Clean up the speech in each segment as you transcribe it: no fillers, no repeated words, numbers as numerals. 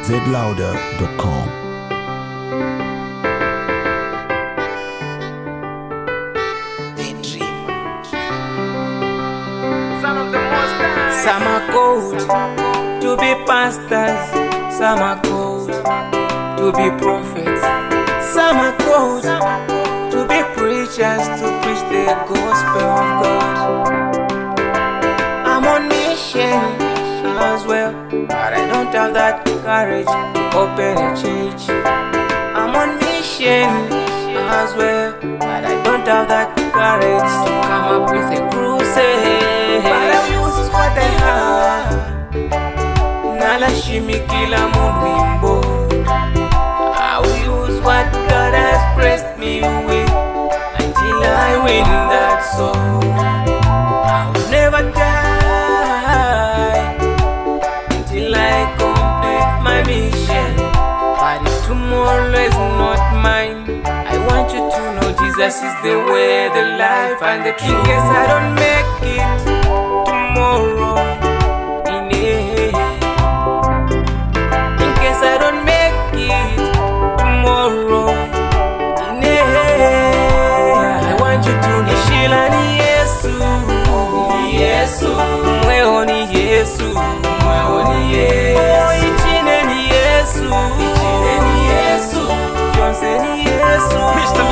zlouder.com. Some are called to be pastors, some are called to be prophets, some are called to be preachers, to preach the gospel of God. I'm on mission as well, but I don't have that courage to open a church. I'm on mission as well, but I don't have that courage to come up with a crusade. But I use what I have. Nalashimi kila munwimbo. I will use what God has blessed me with until I win that soul. I will never die until I complete my mission. But if tomorrow is not mine, I want you to know Jesus is the way, the life, and the truth. In case I don't make it tomorrow, in case I don't make it tomorrow, I want you to know Shila ni Yesu, Yesu, mweo ni Yesu, mweo ni Yesu, ichine ni Yesu, ichine ni Yesu, Jonse ni Yesu, Mr.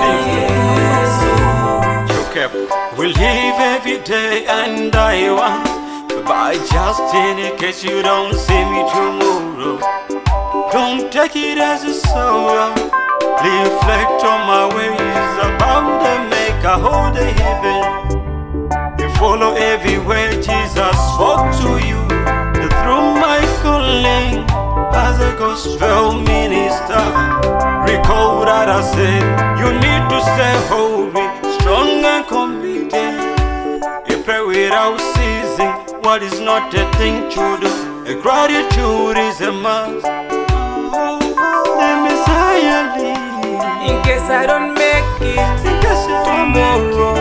We'll live every day and die once, but just in case you don't see me tomorrow, don't take it as a sorrow. Reflect on my ways, about to make a whole day heaven. You follow every way Jesus spoke to you, through my calling as a gospel minister. Recall that I said you need to stay holy, strong and committed. You pray without ceasing, what is not a thing to do. A gratitude is a must. The Messiah lives. In case I don't make it tomorrow,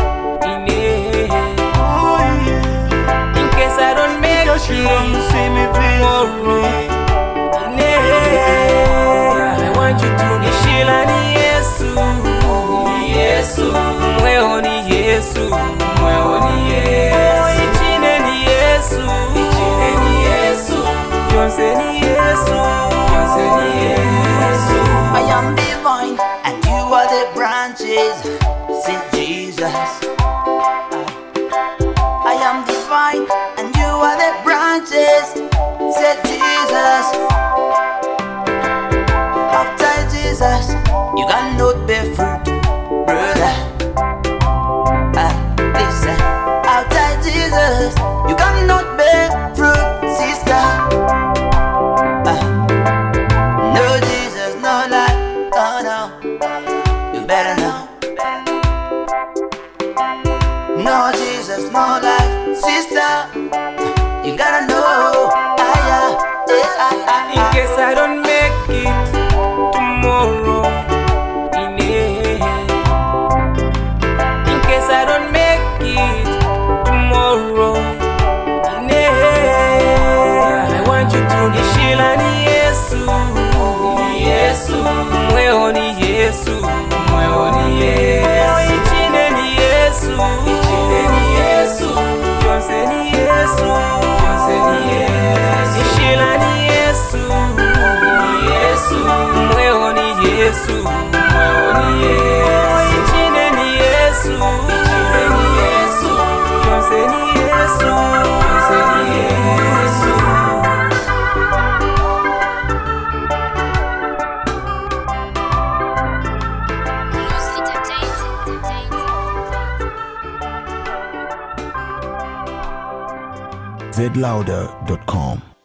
in case I don't make it tomorrow, I want you to know Shila ni Yesu, Yesu, mweo ni Yesu, mweo ni Yesu, ichine ni Yesu, ichine ni Yesu, Jonse ni Yesu, Jonse ni Yesu. I am divine and you are the branches, said Jesus. I am divine and you are the branches, said Jesus. After Jesus, you cannot bear fruit, brother. Listen, after Jesus, you cannot bear fruit, sister. No Jesus, no life, oh no, you better know. No Jesus, no life, sister, you gotta know. In case I don't make it tomorrow, in case I don't make it tomorrow, I want you to know Shila ni Yesu, Yesu, mweo ni Yesu, mweo ni Yesu, ichine ni Yesu, ichine ni Yesu, Jonse ni Yesu, Jonse ni Yesu, Shila ni Yesu, Yesu, mweo ni Yesu, mweo ni Yesu, ichine ni Yesu, ichine ni Yesu, Jonse ni Yesu, Jonse ni Yesu. zlouder.com.